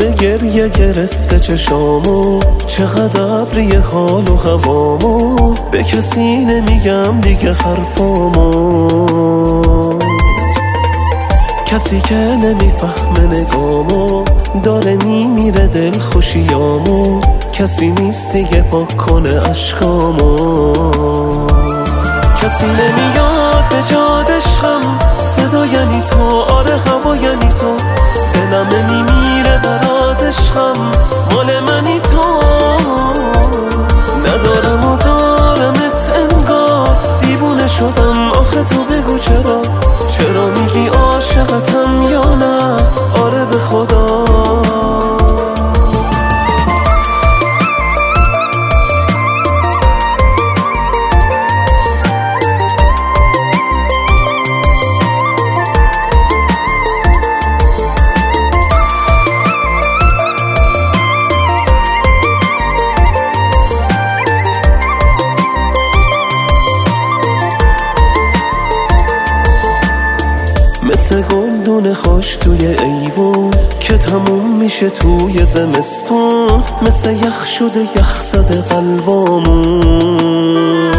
به گریه گرفته چشامو، چقدر ابری حال و هوامو، به کسی نمیگم دیگه حرفامو. کسی که نمیفهمه نگامو، داره میمیره دل خوشیامو، کسی نیست دیگه پاک کنه عشقامو. کسی نمیاد به جاد عشقم، صدا یعنی تو، آره هوا یعنی تو، دلم نمیمیره برات عشقم، مال منی تو. ندارم و دارمت انگار، دیوونه شدم آخه تو بگو چرا، چرا میگی عاشقتم یا نه، آره به خدا. مثل گلدون خوش توی ایوون که تموم میشه توی زمستون، مثل یخ شده یخ زده قلبامون.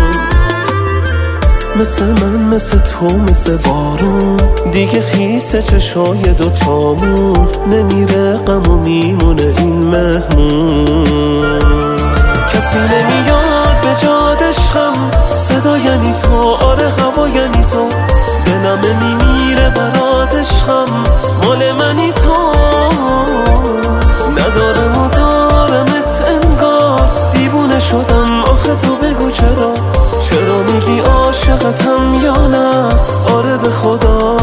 مثل من مثل تو مثل بارون، دیگه خیس چشای دوتامون، نمیره غم و میمونه این مهمون. کسی نمیاد به جاد عشقم، صدا یعنی تو، آره هوا یعنی تو، دلم نمیمیره برات عشقم، مال منی تو. ندارم و دارمت انگار، دیوونه شدم آخه تو بگو چرا، چرا میگی عاشقتم یا نه، آره به خدا.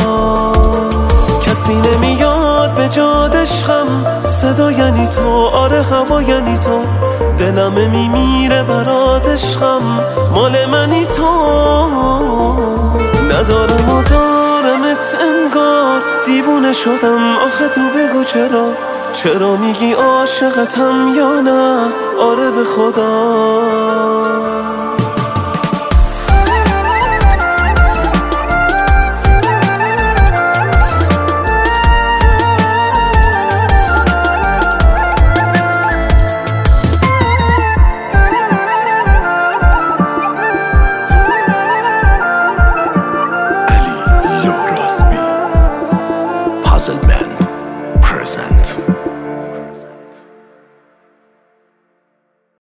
کسی نمیاد به جاد عشقم، صدا یعنی تو، آره هوا یعنی تو، دلم میمیره برات عشقم، مال منی تو. ندارم و دارمت انگار، دیوونه شدم آخه تو بگو چرا، چرا میگی عاشقتم یا نه، آره به خدا.